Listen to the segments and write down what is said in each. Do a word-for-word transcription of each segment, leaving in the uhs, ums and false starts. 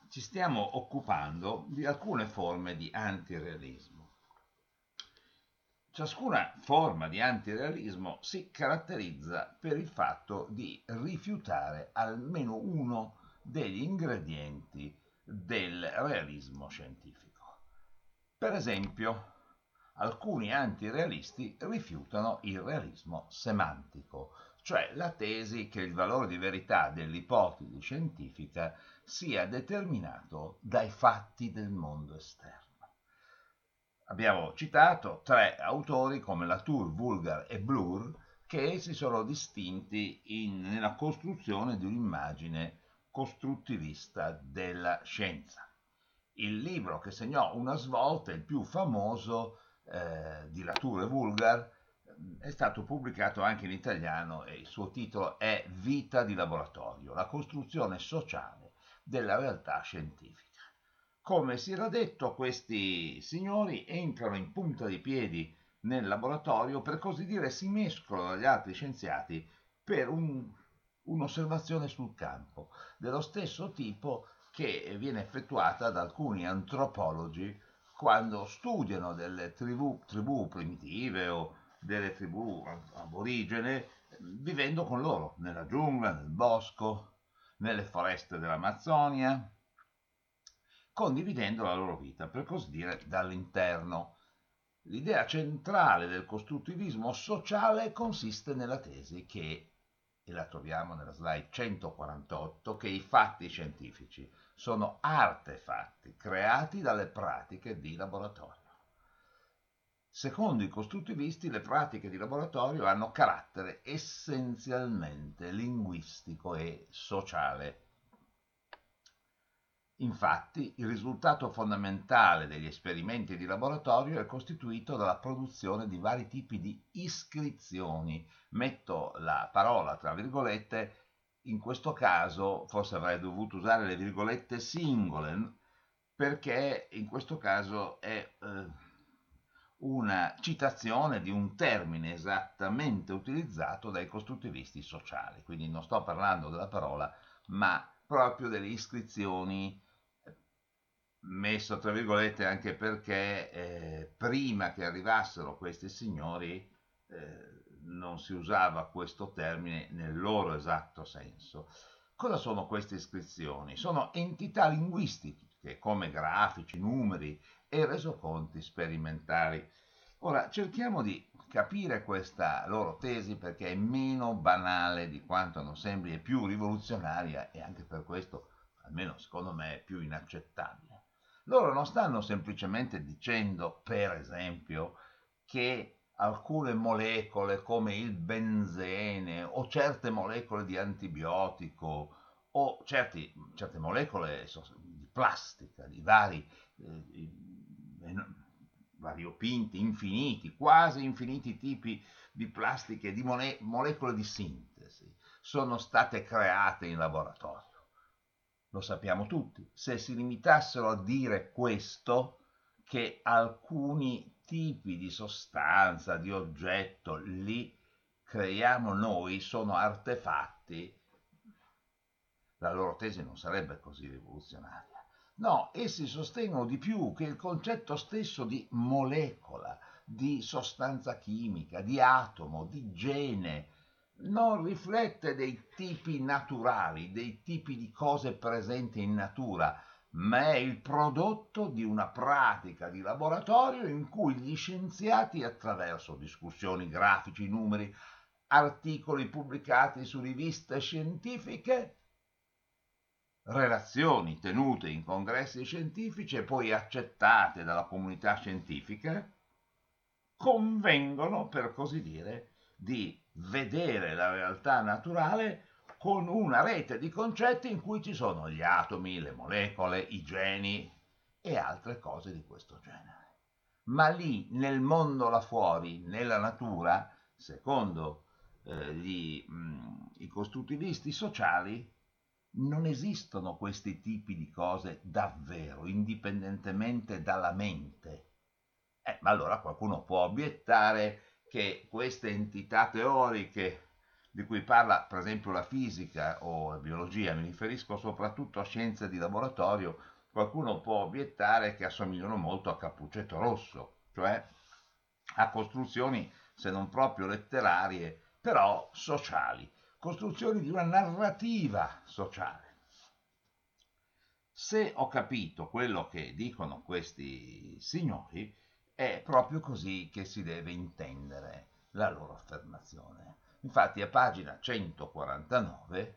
ci stiamo occupando di alcune forme di antirealismo. Ciascuna forma di antirealismo si caratterizza per il fatto di rifiutare almeno uno degli ingredienti del realismo scientifico. Per esempio, alcuni antirealisti rifiutano il realismo semantico, cioè la tesi che il valore di verità dell'ipotesi scientifica sia determinato dai fatti del mondo esterno. Abbiamo citato tre autori come Latour, Vulgar e Bloor che si sono distinti in, nella costruzione di un'immagine costruttivista della scienza. Il libro che segnò una svolta, il più famoso eh, di Latour e Vulgar, è stato pubblicato anche in italiano e il suo titolo è Vita di laboratorio, la costruzione sociale della realtà scientifica. Come si era detto, questi signori entrano in punta di piedi nel laboratorio, per così dire si mescolano agli altri scienziati per un, un'osservazione sul campo, dello stesso tipo che viene effettuata da alcuni antropologi quando studiano delle tribù, tribù primitive o delle tribù aborigene, vivendo con loro nella giungla, nel bosco, nelle foreste dell'Amazzonia, condividendo la loro vita, per così dire, dall'interno. L'idea centrale del costruttivismo sociale consiste nella tesi che, e la troviamo nella slide centoquarantotto, che i fatti scientifici sono artefatti creati dalle pratiche di laboratorio. Secondo i costruttivisti, le pratiche di laboratorio hanno carattere essenzialmente linguistico e sociale. Infatti, il risultato fondamentale degli esperimenti di laboratorio è costituito dalla produzione di vari tipi di iscrizioni. Metto la parola tra virgolette, in questo caso forse avrei dovuto usare le virgolette singole, perché in questo caso è eh, una citazione di un termine esattamente utilizzato dai costruttivisti sociali. Quindi non sto parlando della parola, ma proprio delle iscrizioni, messo tra virgolette anche perché eh, prima che arrivassero questi signori eh, non si usava questo termine nel loro esatto senso. Cosa sono queste iscrizioni? Sono entità linguistiche come grafici, numeri e resoconti sperimentali. Ora cerchiamo di capire questa loro tesi perché è meno banale di quanto non sembri, è più rivoluzionaria e anche per questo, almeno secondo me, è più inaccettabile. Loro non stanno semplicemente dicendo, per esempio, che alcune molecole come il benzene o certe molecole di antibiotico o certi, certe molecole di plastica, di vari, eh, variopinti, infiniti, quasi infiniti tipi di plastiche, di mole- molecole di sintesi, sono state create in laboratorio. Lo sappiamo tutti. Se si limitassero a dire questo, che alcuni tipi di sostanza, di oggetto, li creiamo noi, sono artefatti, la loro tesi non sarebbe così rivoluzionaria. No, essi sostengono di più che il concetto stesso di molecola, di sostanza chimica, di atomo, di gene, non riflette dei tipi naturali, dei tipi di cose presenti in natura, ma è il prodotto di una pratica di laboratorio in cui gli scienziati, attraverso discussioni, grafici, numeri, articoli pubblicati su riviste scientifiche, relazioni tenute in congressi scientifici e poi accettate dalla comunità scientifica, convengono, per così dire, di vedere la realtà naturale con una rete di concetti in cui ci sono gli atomi, le molecole, i geni e altre cose di questo genere. Ma lì, nel mondo là fuori, nella natura, secondo eh, gli, mh, i costruttivisti sociali, non esistono questi tipi di cose davvero, indipendentemente dalla mente. Eh, ma allora qualcuno può obiettare che queste entità teoriche di cui parla per esempio la fisica o la biologia, mi riferisco soprattutto a scienze di laboratorio, qualcuno può obiettare che assomigliano molto a Cappuccetto Rosso, cioè a costruzioni, se non proprio letterarie, però sociali, costruzioni di una narrativa sociale. Se ho capito quello che dicono questi signori, è proprio così che si deve intendere la loro affermazione. Infatti a pagina centoquarantanove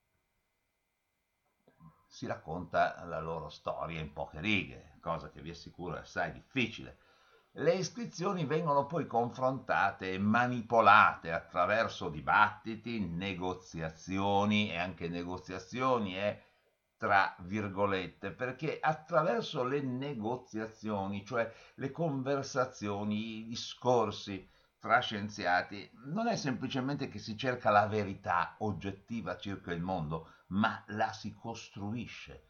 si racconta la loro storia in poche righe, cosa che vi assicuro è assai difficile. Le iscrizioni vengono poi confrontate e manipolate attraverso dibattiti, negoziazioni e anche negoziazioni è tra virgolette, perché attraverso le negoziazioni, cioè le conversazioni, i discorsi tra scienziati, non è semplicemente che si cerca la verità oggettiva circa il mondo, ma la si costruisce.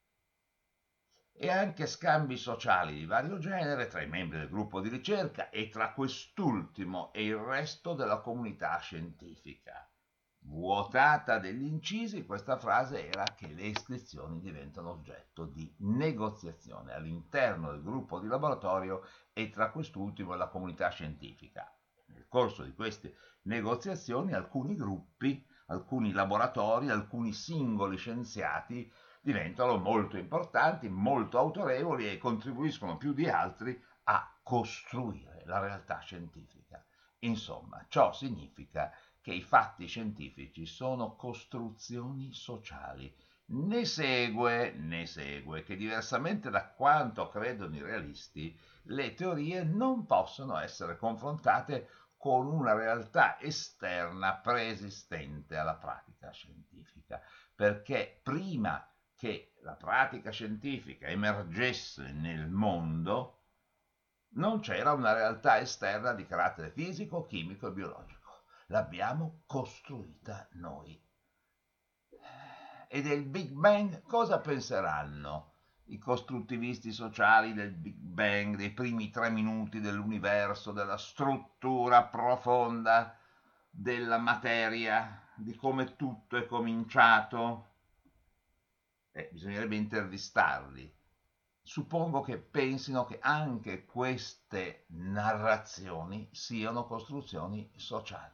E anche scambi sociali di vario genere tra i membri del gruppo di ricerca e tra quest'ultimo e il resto della comunità scientifica. Vuotata degli incisi, questa frase era che le iscrizioni diventano oggetto di negoziazione all'interno del gruppo di laboratorio e tra quest'ultimo e la comunità scientifica. Nel corso di queste negoziazioni alcuni gruppi, alcuni laboratori, alcuni singoli scienziati diventano molto importanti, molto autorevoli e contribuiscono più di altri a costruire la realtà scientifica. Insomma, ciò significa che i fatti scientifici sono costruzioni sociali. Ne segue, ne segue che diversamente da quanto credono i realisti, le teorie non possono essere confrontate con una realtà esterna preesistente alla pratica scientifica, perché prima che la pratica scientifica emergesse nel mondo, non c'era una realtà esterna di carattere fisico, chimico e biologico. L'abbiamo costruita noi. E del Big Bang cosa penseranno i costruttivisti sociali del Big Bang, dei primi tre minuti dell'universo, della struttura profonda della materia, di come tutto è cominciato? Eh, bisognerebbe intervistarli. Suppongo che pensino che anche queste narrazioni siano costruzioni sociali.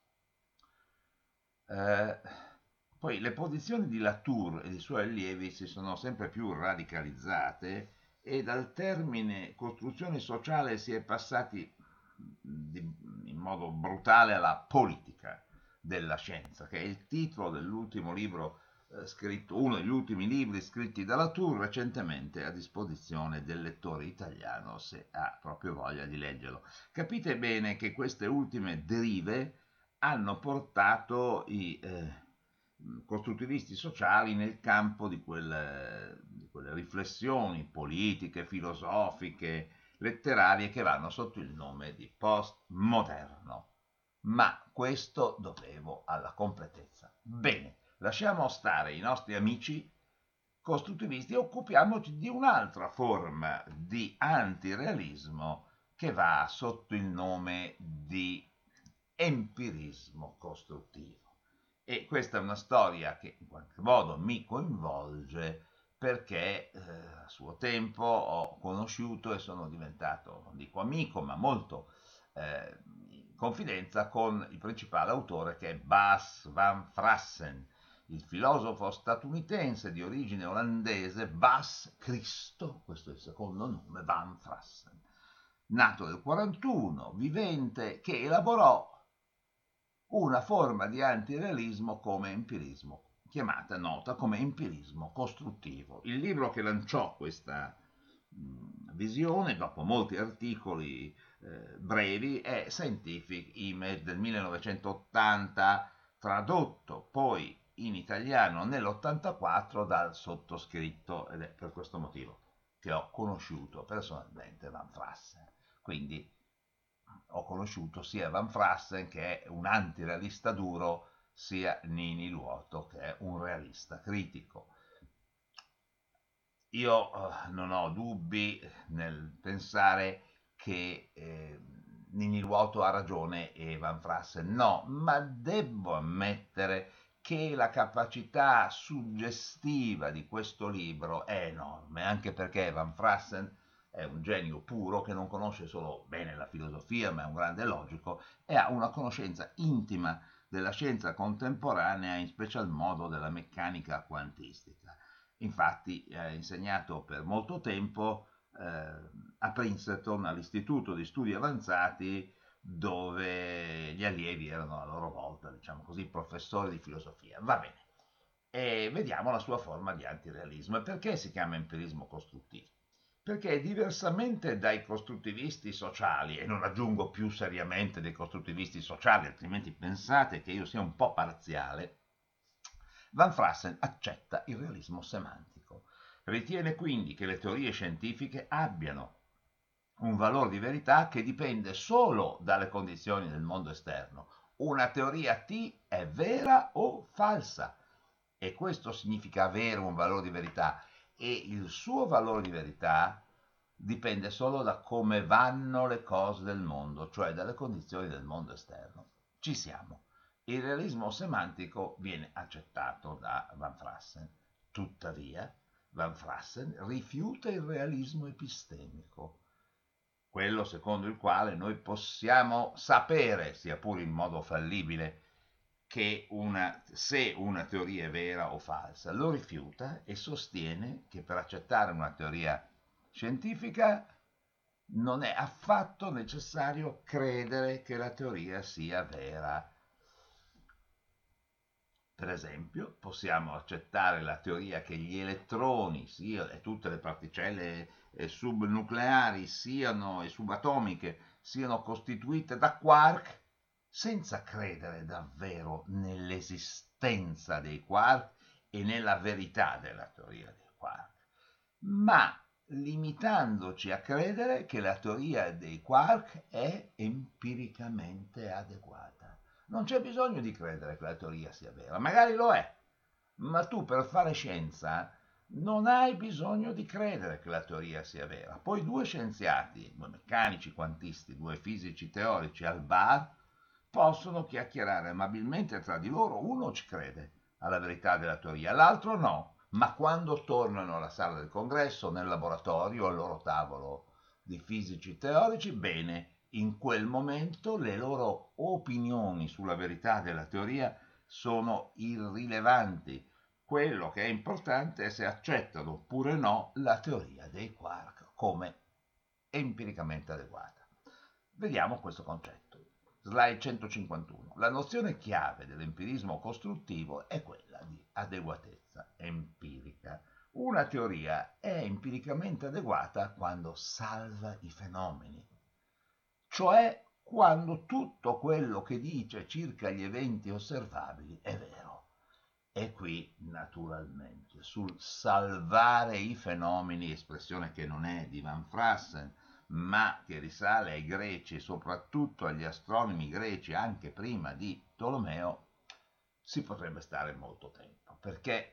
Eh, poi le posizioni di Latour e dei suoi allievi si sono sempre più radicalizzate e dal termine costruzione sociale si è passati di, in modo brutale alla politica della scienza, che è il titolo dell'ultimo libro eh, scritto, uno degli ultimi libri scritti da Latour, recentemente a disposizione del lettore italiano se ha proprio voglia di leggerlo. Capite bene che queste ultime derive hanno portato i eh, costruttivisti sociali nel campo di quelle, di quelle riflessioni politiche, filosofiche, letterarie che vanno sotto il nome di postmoderno. Ma questo dovevo alla completezza. Bene, lasciamo stare i nostri amici costruttivisti e occupiamoci di un'altra forma di antirealismo che va sotto il nome di empirismo costruttivo. E questa è una storia che in qualche modo mi coinvolge perché eh, a suo tempo ho conosciuto e sono diventato, non dico amico, ma molto eh, in confidenza con il principale autore che è Bas van Frassen, il filosofo statunitense di origine olandese Bas Christo, questo è il secondo nome, van Frassen, nato nel quarantuno, vivente, che elaborò una forma di antirealismo come empirismo, chiamata nota come empirismo costruttivo. Il libro che lanciò questa mh, visione, dopo molti articoli eh, brevi, è Scientific Image del millenovecentottanta, tradotto poi in italiano nell'ottantaquattro dal sottoscritto, ed è per questo motivo che ho conosciuto personalmente Van Frassen. Quindi ho conosciuto sia Van Frassen, che è un antirealista duro, sia Nini Luoto, che è un realista critico. Io eh, non ho dubbi nel pensare che eh, Niniluoto ha ragione e Van Frassen no, ma devo ammettere che la capacità suggestiva di questo libro è enorme, anche perché Van Frassen è un genio puro che non conosce solo bene la filosofia, ma è un grande logico e ha una conoscenza intima della scienza contemporanea, in special modo della meccanica quantistica. Infatti ha insegnato per molto tempo eh, a Princeton, all'Istituto di Studi Avanzati, dove gli allievi erano a loro volta, diciamo così, professori di filosofia. Va bene. E vediamo la sua forma di antirealismo. E perché si chiama empirismo costruttivo? Perché diversamente dai costruttivisti sociali, e non aggiungo più seriamente dei costruttivisti sociali, altrimenti pensate che io sia un po' parziale, Van Frassen accetta il realismo semantico. Ritiene quindi che le teorie scientifiche abbiano un valore di verità che dipende solo dalle condizioni del mondo esterno. Una teoria T è vera o falsa e questo significa avere un valore di verità e il suo valore di verità dipende solo da come vanno le cose del mondo, cioè dalle condizioni del mondo esterno. Ci siamo. Il realismo semantico viene accettato da Van Frassen. Tuttavia, Van Frassen rifiuta il realismo epistemico, quello secondo il quale noi possiamo sapere, sia pure in modo fallibile, che una, se una teoria è vera o falsa. Lo rifiuta e sostiene che per accettare una teoria scientifica non è affatto necessario credere che la teoria sia vera. Per esempio, possiamo accettare la teoria che gli elettroni sia, e tutte le particelle eh, subnucleari siano, e subatomiche siano costituite da quark senza credere davvero nell'esistenza dei quark e nella verità della teoria dei quark, ma limitandoci a credere che la teoria dei quark è empiricamente adeguata. Non c'è bisogno di credere che la teoria sia vera, magari lo è, ma tu per fare scienza non hai bisogno di credere che la teoria sia vera. Poi due scienziati, due meccanici quantisti, due fisici teorici al bar possono chiacchierare amabilmente tra di loro, uno ci crede alla verità della teoria, l'altro no, ma quando tornano alla sala del congresso, nel laboratorio, al loro tavolo di fisici teorici, bene, in quel momento le loro opinioni sulla verità della teoria sono irrilevanti. Quello che è importante è se accettano oppure no la teoria dei quark come empiricamente adeguata. Vediamo questo concetto. Slide centocinquantuno. La nozione chiave dell'empirismo costruttivo è quella di adeguatezza empirica. Una teoria è empiricamente adeguata quando salva i fenomeni, cioè quando tutto quello che dice circa gli eventi osservabili è vero. E qui, naturalmente, sul salvare i fenomeni, espressione che non è di Van Frassen, ma che risale ai greci e soprattutto agli astronomi greci anche prima di Tolomeo, si potrebbe stare molto tempo, perché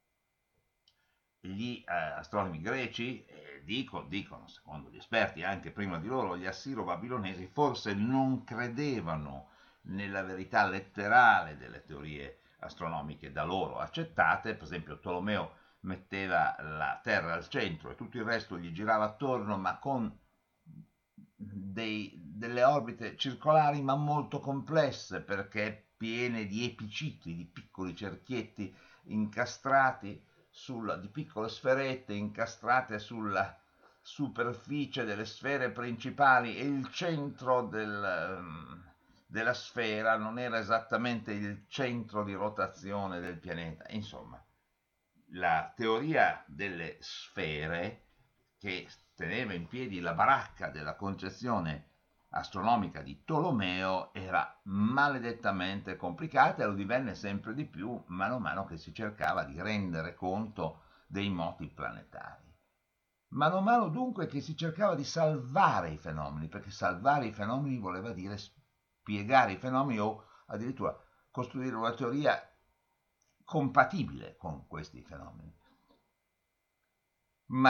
gli eh, astronomi greci eh, dicono, dicono, secondo gli esperti, anche prima di loro, gli assiro-babilonesi forse non credevano nella verità letterale delle teorie astronomiche da loro accettate. Per esempio Tolomeo metteva la Terra al centro e tutto il resto gli girava attorno, ma con dei, delle orbite circolari ma molto complesse, perché piene di epicicli, di piccoli cerchietti incastrati sulla, di piccole sferette incastrate sulla superficie delle sfere principali, e il centro del, della sfera non era esattamente il centro di rotazione del pianeta. Insomma, la teoria delle sfere, che teneva in piedi la baracca della concezione astronomica di Tolomeo, era maledettamente complicata e lo divenne sempre di più mano a mano che si cercava di rendere conto dei moti planetari. Mano a mano dunque che si cercava di salvare i fenomeni, perché salvare i fenomeni voleva dire spiegare i fenomeni o addirittura costruire una teoria compatibile con questi fenomeni. Ma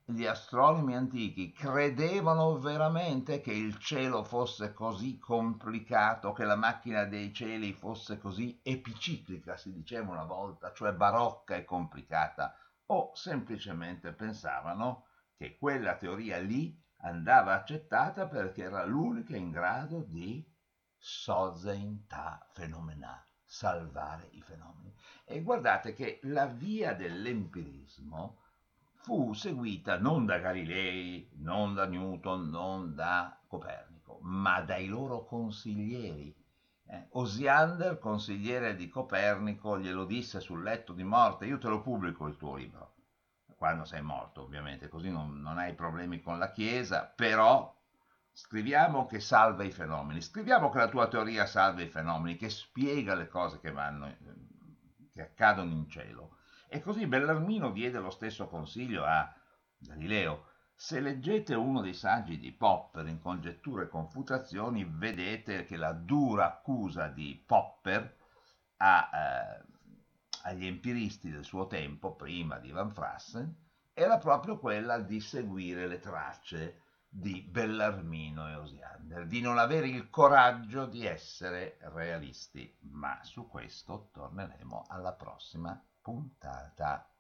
gli astronomi antichi credevano veramente che il cielo fosse così complicato, che la macchina dei cieli fosse così epiciclica, si diceva una volta, cioè barocca e complicata, o semplicemente pensavano che quella teoria lì andava accettata perché era l'unica in grado di sozein ta fenomena, salvare i fenomeni. E guardate che la via dell'empirismo fu seguita non da Galilei, non da Newton, non da Copernico, ma dai loro consiglieri. Eh, Osiander, consigliere di Copernico, glielo disse sul letto di morte: io te lo pubblico il tuo libro, quando sei morto ovviamente, così non, non hai problemi con la Chiesa, però scriviamo che salva i fenomeni, scriviamo che la tua teoria salva i fenomeni, che spiega le cose che vanno, che accadono in cielo. E così Bellarmino diede lo stesso consiglio a Galileo. Se leggete uno dei saggi di Popper in Congetture e Confutazioni, vedete che la dura accusa di Popper a, eh, agli empiristi del suo tempo, prima di Van Frassen, era proprio quella di seguire le tracce di Bellarmino e Osiander, di non avere il coraggio di essere realisti. Ma su questo torneremo alla prossima puntata.